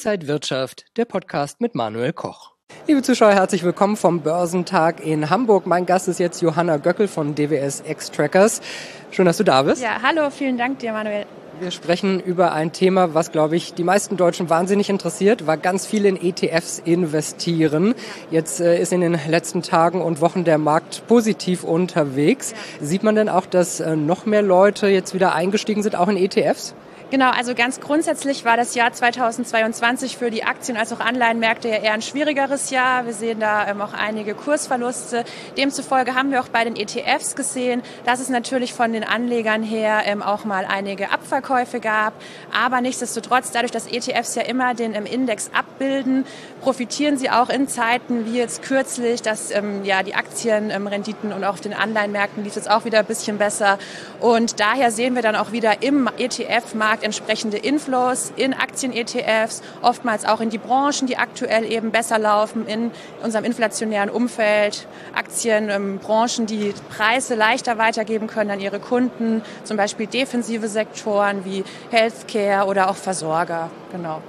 Inside Wirtschaft, der Podcast mit Manuel Koch. Liebe Zuschauer, herzlich willkommen vom Börsentag in Hamburg. Mein Gast ist jetzt Johanna Göckel von DWS Xtrackers. Schön, dass du da bist. Ja, hallo, vielen Dank dir, Manuel. Wir sprechen über ein Thema, was, glaube ich, die meisten Deutschen wahnsinnig interessiert, weil ganz viele in ETFs investieren. Jetzt ist in den letzten Tagen und Wochen der Markt positiv unterwegs. Ja. Sieht man denn auch, dass noch mehr Leute jetzt wieder eingestiegen sind, auch in ETFs? Genau, also ganz grundsätzlich war das Jahr 2022 für die Aktien- als auch Anleihenmärkte ja eher ein schwierigeres Jahr. Wir sehen da auch einige Kursverluste. Demzufolge haben wir auch bei den ETFs gesehen, dass es natürlich von den Anlegern her auch mal einige Abverkäufe gab. Aber nichtsdestotrotz, dadurch, dass ETFs ja immer den Index abbilden, profitieren sie auch in Zeiten wie jetzt kürzlich, dass die Aktienrenditen und auch auf den Anleihenmärkten lief es auch wieder ein bisschen besser. Und daher sehen wir dann auch wieder im ETF-Markt entsprechende Inflows in Aktien-ETFs, oftmals auch in die Branchen, die aktuell eben besser laufen in unserem inflationären Umfeld. Branchen, die Preise leichter weitergeben können an ihre Kunden, zum Beispiel defensive Sektoren wie Healthcare oder auch Versorger. Genau.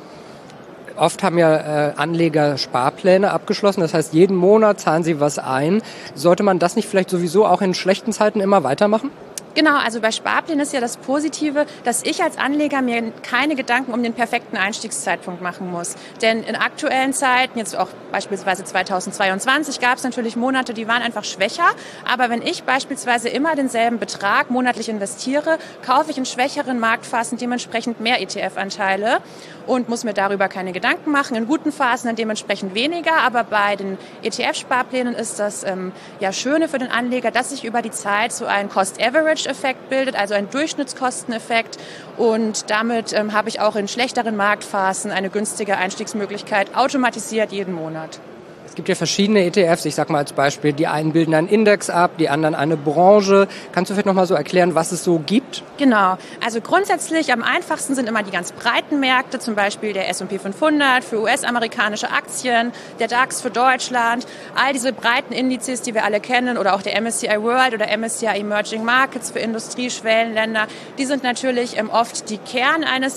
Oft haben ja Anleger Sparpläne abgeschlossen, das heißt, jeden Monat zahlen sie was ein. Sollte man das nicht vielleicht sowieso auch in schlechten Zeiten immer weitermachen? Genau, also bei Sparplänen ist ja das Positive, dass ich als Anleger mir keine Gedanken um den perfekten Einstiegszeitpunkt machen muss. Denn in aktuellen Zeiten, jetzt auch beispielsweise 2022, gab es natürlich Monate, die waren einfach schwächer. Aber wenn ich beispielsweise immer denselben Betrag monatlich investiere, kaufe ich in schwächeren Marktphasen dementsprechend mehr ETF-Anteile und muss mir darüber keine Gedanken machen. In guten Phasen dann dementsprechend weniger. Aber bei den ETF-Sparplänen ist das Schöne für den Anleger, dass sich über die Zeit so ein Cost-Average-Effekt bildet, also ein Durchschnittskosteneffekt. Und damit habe ich auch in schlechteren Marktphasen eine günstige Einstiegsmöglichkeit automatisiert jeden Monat. Es gibt ja verschiedene ETFs, ich sage mal als Beispiel, die einen bilden einen Index ab, die anderen eine Branche. Kannst du vielleicht noch mal so erklären, was es so gibt? Genau, also grundsätzlich am einfachsten sind immer die ganz breiten Märkte, zum Beispiel der S&P 500 für US-amerikanische Aktien, der DAX für Deutschland, all diese breiten Indizes, die wir alle kennen, oder auch der MSCI World oder MSCI Emerging Markets für Industrieschwellenländer, die sind natürlich oft der Kern eines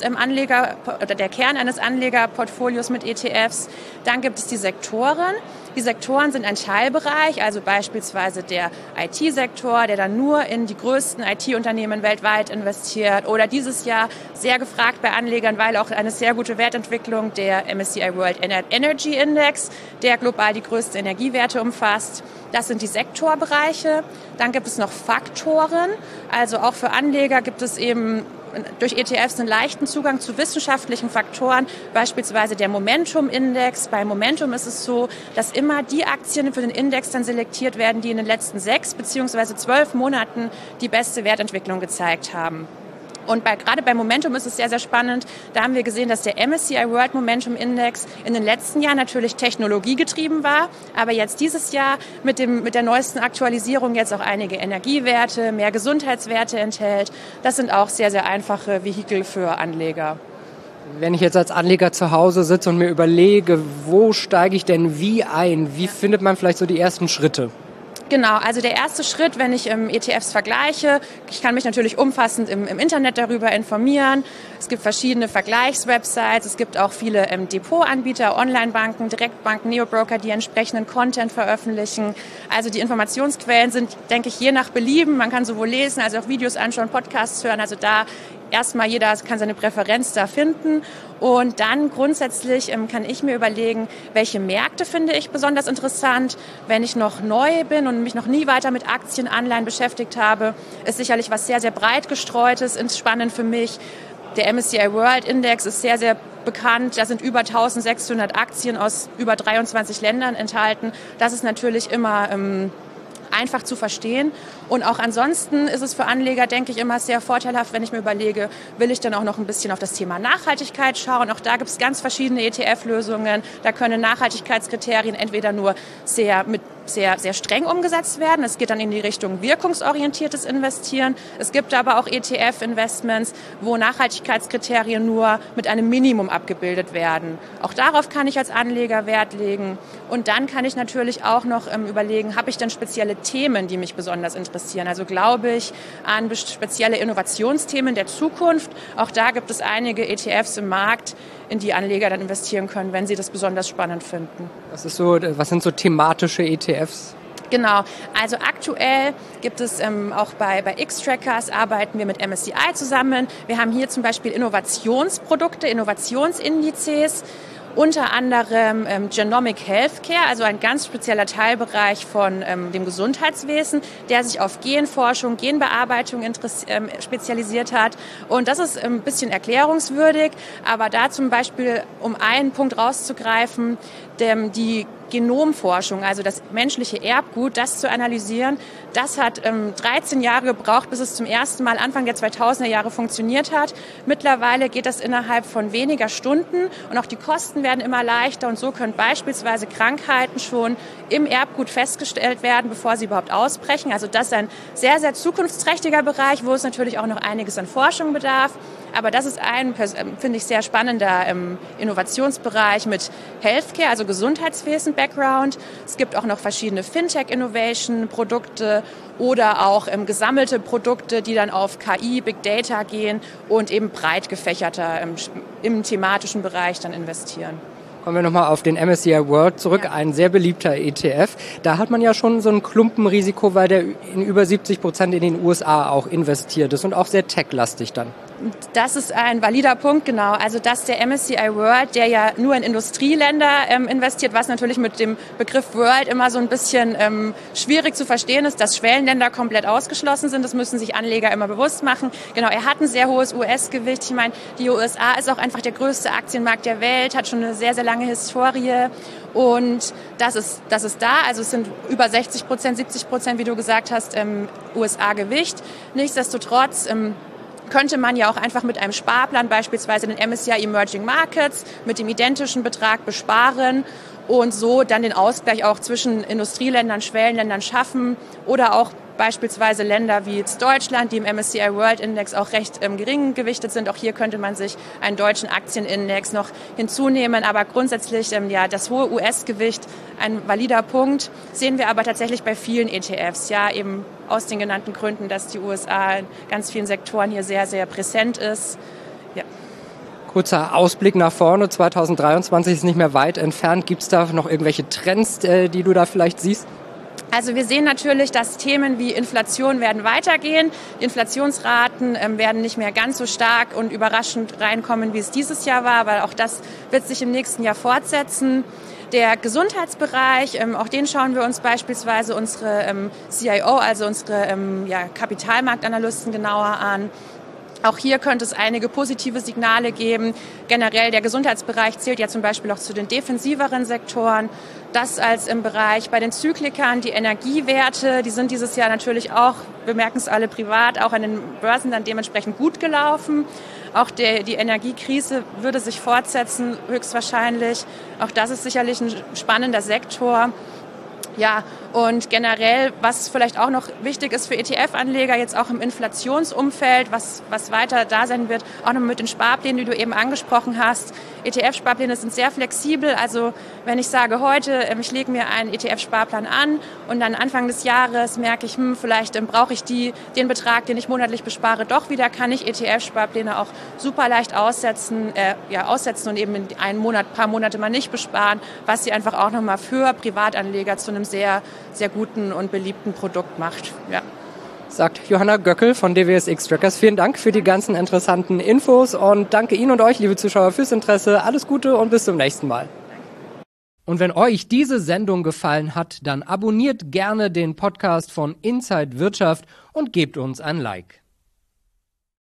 Anlegerportfolios mit ETFs. Dann gibt es die Sektoren. Die Sektoren sind ein Teilbereich, also beispielsweise der IT-Sektor, der dann nur in die größten IT-Unternehmen weltweit investiert. Oder dieses Jahr sehr gefragt bei Anlegern, weil auch eine sehr gute Wertentwicklung der MSCI World Energy Index, der global die größten Energiewerte umfasst. Das sind die Sektorbereiche. Dann gibt es noch Faktoren. Also auch für Anleger gibt es eben durch ETFs einen leichten Zugang zu wissenschaftlichen Faktoren, beispielsweise der Momentum-Index. Bei Momentum ist es so, dass immer die Aktien für den Index dann selektiert werden, die in den letzten 6 bzw. 12 Monaten die beste Wertentwicklung gezeigt haben. Und gerade bei Momentum ist es sehr, sehr spannend. Da haben wir gesehen, dass der MSCI World Momentum Index in den letzten Jahren natürlich technologiegetrieben war, aber jetzt dieses Jahr mit der neuesten Aktualisierung jetzt auch einige Energiewerte, mehr Gesundheitswerte enthält. Das sind auch sehr, sehr einfache Vehikel für Anleger. Wenn ich jetzt als Anleger zu Hause sitze und mir überlege, wo steige ich denn wie ein? Wie findet man vielleicht so die ersten Schritte? Genau, also der erste Schritt, wenn ich ETFs vergleiche, ich kann mich natürlich umfassend im Internet darüber informieren. Es gibt verschiedene Vergleichswebsites, es gibt auch viele Depotanbieter, Onlinebanken, Direktbanken, Neobroker, die entsprechenden Content veröffentlichen. Also die Informationsquellen sind, denke ich, je nach Belieben. Man kann sowohl lesen als auch Videos anschauen, Podcasts hören. Also da erstmal jeder kann seine Präferenz da finden. Und dann grundsätzlich kann ich mir überlegen, welche Märkte finde ich besonders interessant. Wenn ich noch neu bin und mich noch nie weiter mit Aktien, Anleihen beschäftigt habe, ist sicherlich was sehr, sehr breit gestreutes, spannend für mich. Der MSCI World Index ist sehr, sehr bekannt. Da sind über 1600 Aktien aus über 23 Ländern enthalten. Das ist natürlich immer einfach zu verstehen. Und auch ansonsten ist es für Anleger, denke ich, immer sehr vorteilhaft, wenn ich mir überlege, will ich dann auch noch ein bisschen auf das Thema Nachhaltigkeit schauen. Auch da gibt es ganz verschiedene ETF-Lösungen. Da können Nachhaltigkeitskriterien entweder nur sehr streng umgesetzt werden. Es geht dann in die Richtung wirkungsorientiertes Investieren. Es gibt aber auch ETF-Investments, wo Nachhaltigkeitskriterien nur mit einem Minimum abgebildet werden. Auch darauf kann ich als Anleger Wert legen. Und dann kann ich natürlich auch noch überlegen, habe ich denn spezielle Themen, die mich besonders interessieren? Also glaube ich an spezielle Innovationsthemen der Zukunft. Auch da gibt es einige ETFs im Markt, in die Anleger dann investieren können, wenn sie das besonders spannend finden. Was sind so thematische ETFs? Genau, also aktuell gibt es auch bei Xtrackers arbeiten wir mit MSCI zusammen. Wir haben hier zum Beispiel Innovationsprodukte, Innovationsindizes, unter anderem Genomic Healthcare, also ein ganz spezieller Teilbereich von dem Gesundheitswesen, der sich auf Genforschung, Genbearbeitung spezialisiert hat. Und das ist ein bisschen erklärungswürdig, aber da zum Beispiel, um einen Punkt rauszugreifen, die Genomforschung, also das menschliche Erbgut, das zu analysieren, das hat 13 Jahre gebraucht, bis es zum ersten Mal Anfang der 2000er Jahre funktioniert hat. Mittlerweile geht das innerhalb von weniger Stunden und auch die Kosten werden immer leichter und so können beispielsweise Krankheiten schon im Erbgut festgestellt werden, bevor sie überhaupt ausbrechen. Also das ist ein sehr, sehr zukunftsträchtiger Bereich, wo es natürlich auch noch einiges an Forschung bedarf. Aber das ist ein, finde ich, sehr spannender Innovationsbereich mit Healthcare, also Gesundheitswesen-Background. Es gibt auch noch verschiedene Fintech-Innovation-Produkte oder auch gesammelte Produkte, die dann auf KI, Big Data gehen und eben breit gefächerter im thematischen Bereich dann investieren. Kommen wir nochmal auf den MSCI World zurück, ja. Ein sehr beliebter ETF. Da hat man ja schon so ein Klumpenrisiko, weil der in über 70% in den USA auch investiert ist und auch sehr tech-lastig dann. Das ist ein valider Punkt, genau. Also dass der MSCI World, der ja nur in Industrieländer investiert, was natürlich mit dem Begriff World immer so ein bisschen schwierig zu verstehen ist, dass Schwellenländer komplett ausgeschlossen sind. Das müssen sich Anleger immer bewusst machen. Genau, er hat ein sehr hohes US-Gewicht. Ich meine, die USA ist auch einfach der größte Aktienmarkt der Welt, hat schon eine sehr, sehr lange Historie. Und das ist da. Also es sind über 60%, 70%, wie du gesagt hast, USA-Gewicht. Nichtsdestotrotz könnte man ja auch einfach mit einem Sparplan beispielsweise den MSCI Emerging Markets mit dem identischen Betrag besparen und so dann den Ausgleich auch zwischen Industrieländern, Schwellenländern schaffen oder auch beispielsweise Länder wie jetzt Deutschland, die im MSCI World Index auch recht gering gewichtet sind. Auch hier könnte man sich einen deutschen Aktienindex noch hinzunehmen. Aber grundsätzlich, das hohe US-Gewicht, ein valider Punkt, sehen wir aber tatsächlich bei vielen ETFs. Ja, eben aus den genannten Gründen, dass die USA in ganz vielen Sektoren hier sehr, sehr präsent ist. Ja. Kurzer Ausblick nach vorne, 2023 ist nicht mehr weit entfernt. Gibt es da noch irgendwelche Trends, die du da vielleicht siehst? Also wir sehen natürlich, dass Themen wie Inflation werden weitergehen. Die Inflationsraten werden nicht mehr ganz so stark und überraschend reinkommen, wie es dieses Jahr war, aber auch das wird sich im nächsten Jahr fortsetzen. Der Gesundheitsbereich, auch den schauen wir uns beispielsweise unsere CIO, also unsere Kapitalmarktanalysten genauer an. Auch hier könnte es einige positive Signale geben. Generell der Gesundheitsbereich zählt ja zum Beispiel auch zu den defensiveren Sektoren. Das als im Bereich bei den Zyklikern, die Energiewerte, die sind dieses Jahr natürlich auch, wir merken es alle privat, auch an den Börsen dann dementsprechend gut gelaufen. Auch die Energiekrise würde sich fortsetzen, höchstwahrscheinlich. Auch das ist sicherlich ein spannender Sektor. Ja, und generell, was vielleicht auch noch wichtig ist für ETF-Anleger, jetzt auch im Inflationsumfeld, was weiter da sein wird, auch noch mit den Sparplänen, die du eben angesprochen hast. ETF-Sparpläne sind sehr flexibel, also wenn ich sage heute, ich lege mir einen ETF-Sparplan an und dann Anfang des Jahres merke ich, vielleicht brauche ich den Betrag, den ich monatlich bespare, doch wieder, kann ich ETF-Sparpläne auch super leicht aussetzen und eben in paar Monate mal nicht besparen, was sie einfach auch nochmal für Privatanleger zu einem sehr, sehr guten und beliebten Produkt macht. Ja. Sagt Johanna Göckel von DWS Xtrackers. Vielen Dank für die ganzen interessanten Infos und danke Ihnen und euch, liebe Zuschauer, fürs Interesse. Alles Gute und bis zum nächsten Mal. Und wenn euch diese Sendung gefallen hat, dann abonniert gerne den Podcast von Inside Wirtschaft und gebt uns ein Like.